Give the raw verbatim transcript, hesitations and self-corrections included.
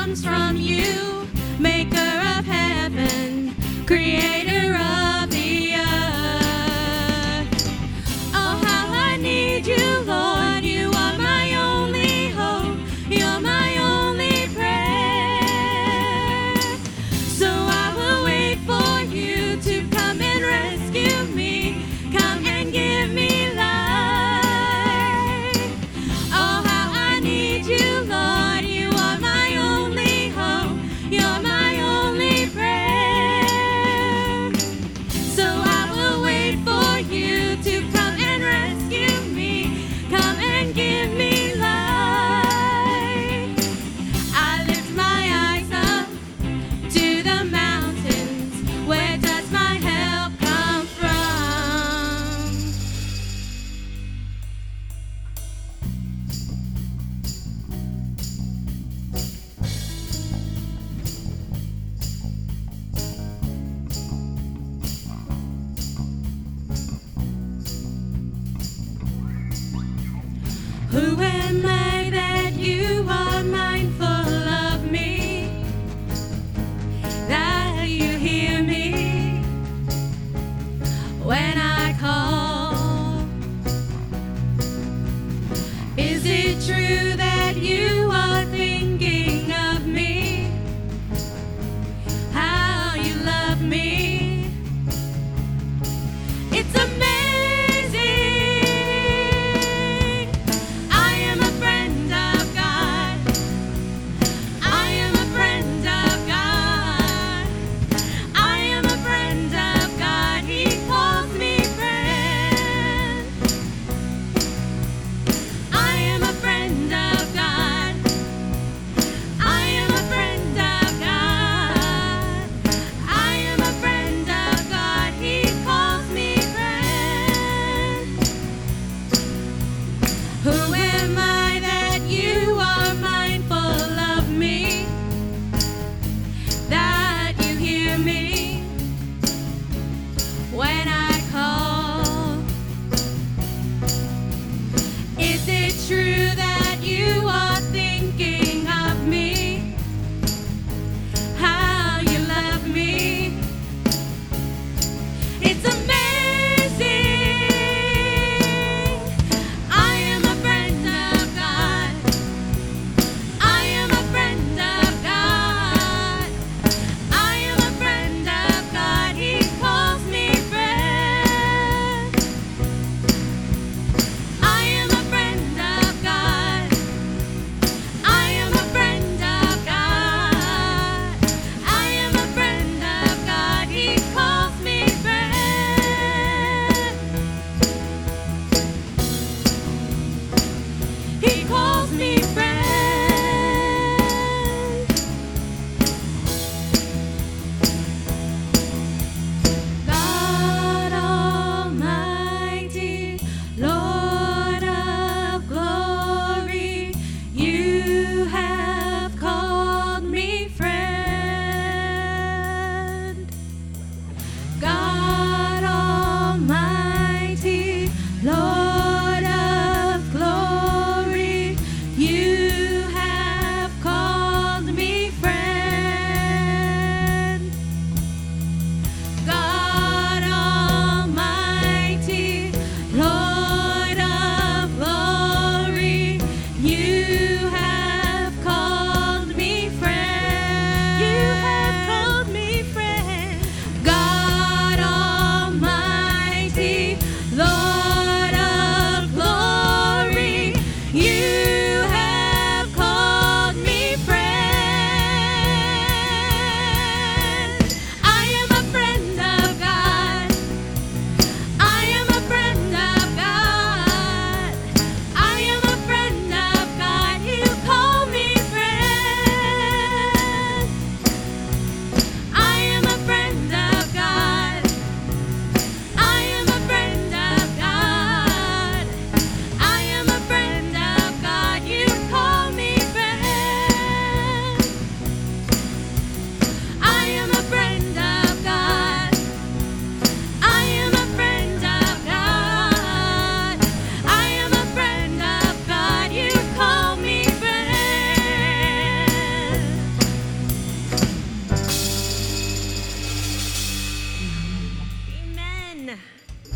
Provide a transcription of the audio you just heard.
comes from you, maker of heaven, creator of the earth. Oh, how I need you, Lord. You are my only hope. You're my only prayer. So I will wait for you to come and rescue me. Come and give me life. Oh, how I need you, Lord. You are my only hope. You're my only prayer. So I will wait for you to come and rescue me. Come and give me life. I lift my eyes up to the mountains. Where does my help come from? Who am I that you are mindful of me? That you hear me when I call? Is it true that you are thinking of me? How you love me? It's amazing. I am a friend of God. I am a friend of God. I am a friend of God. He calls me friend. I am a friend of God. I am a friend of God. I am a friend of God. He calls me friend. Who